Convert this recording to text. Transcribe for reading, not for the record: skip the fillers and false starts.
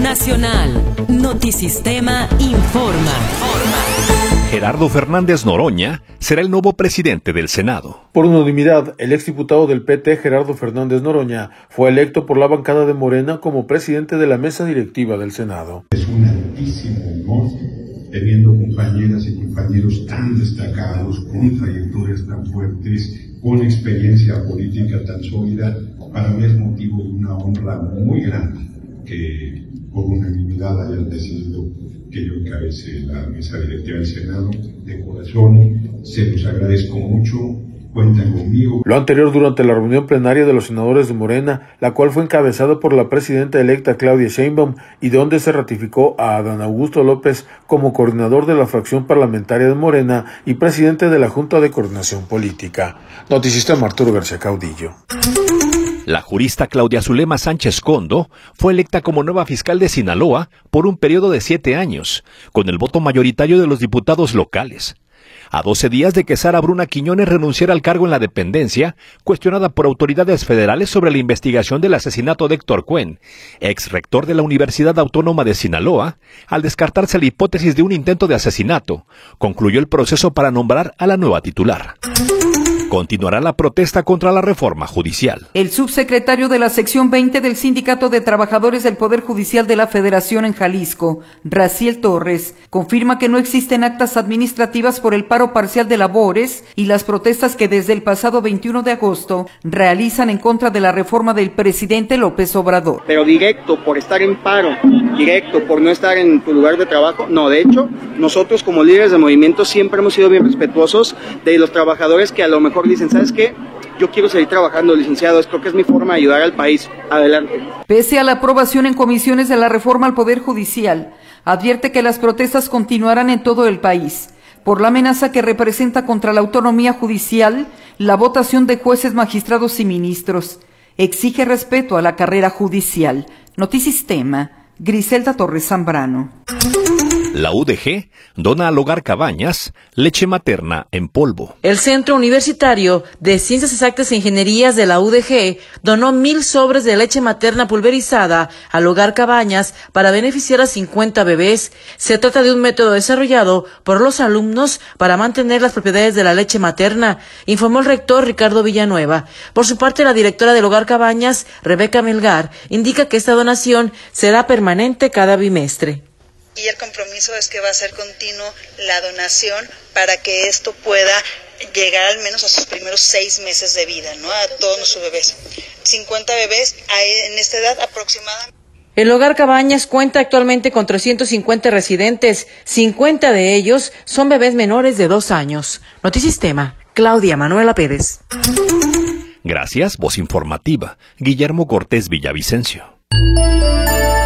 Nacional. Notisistema informa. Gerardo Fernández Noroña será el nuevo presidente del Senado. Por unanimidad, el exdiputado del PT, Gerardo Fernández Noroña, fue electo por la bancada de Morena como presidente de la mesa directiva del Senado. Es un altísimo honor, teniendo compañeras y compañeros tan destacados, con trayectorias tan fuertes, con experiencia política tan sólida. Para mí es motivo de una honra muy grande que por unanimidad hayan decidido que yo encabece la mesa directiva del Senado. De corazón, se los agradezco mucho, cuentan conmigo. Lo anterior durante la reunión plenaria de los senadores de Morena, la cual fue encabezada por la presidenta electa Claudia Sheinbaum y donde se ratificó a Adán Augusto López como coordinador de la fracción parlamentaria de Morena y presidente de la Junta de Coordinación Política. Notisistema Arturo García Caudillo. La jurista Claudia Zulema Sánchez Condo fue electa como nueva fiscal de Sinaloa por un periodo de 7 años, con el voto mayoritario de los diputados locales. A 12 días de que Sara Bruna Quiñones renunciara al cargo en la dependencia, cuestionada por autoridades federales sobre la investigación del asesinato de Héctor Cuen, ex rector de la Universidad Autónoma de Sinaloa, al descartarse la hipótesis de un intento de asesinato, concluyó el proceso para nombrar a la nueva titular. Continuará la protesta contra la reforma judicial. El subsecretario de la sección 20 del Sindicato de Trabajadores del Poder Judicial de la Federación en Jalisco, Raciel Torres, confirma que no existen actas administrativas por el paro parcial de labores y las protestas que desde el pasado 21 de agosto realizan en contra de la reforma del presidente López Obrador. Pero directo por estar en paro, directo por no estar en tu lugar de trabajo, no. De hecho, nosotros como líderes de movimiento siempre hemos sido bien respetuosos de los trabajadores que a lo mejor dicen, ¿sabes qué? Yo quiero seguir trabajando, licenciado, creo que es mi forma de ayudar al país. Adelante. Pese a la aprobación en comisiones de la reforma al Poder Judicial, advierte que las protestas continuarán en todo el país por la amenaza que representa contra la autonomía judicial la votación de jueces, magistrados y ministros. Exige respeto a la carrera judicial. Notisistema, Griselda Torres Zambrano. La UDG dona al Hogar Cabañas leche materna en polvo. El Centro Universitario de Ciencias Exactas e Ingenierías de la UDG donó 1,000 sobres de leche materna pulverizada al Hogar Cabañas para beneficiar a 50 bebés. Se trata de un método desarrollado por los alumnos para mantener las propiedades de la leche materna, informó el rector Ricardo Villanueva. Por su parte, la directora del Hogar Cabañas, Rebeca Melgar, indica que esta donación será permanente cada bimestre. Y el compromiso es que va a ser continuo la donación para que esto pueda llegar al menos a sus primeros 6 meses de vida, ¿no? A todos nuestros bebés. 50 bebés en esta edad aproximadamente. El Hogar Cabañas cuenta actualmente con 350 residentes. 50 de ellos son bebés menores de 2 años. Notisistema, Claudia Manuela Pérez. Gracias, voz informativa, Guillermo Cortés Villavicencio.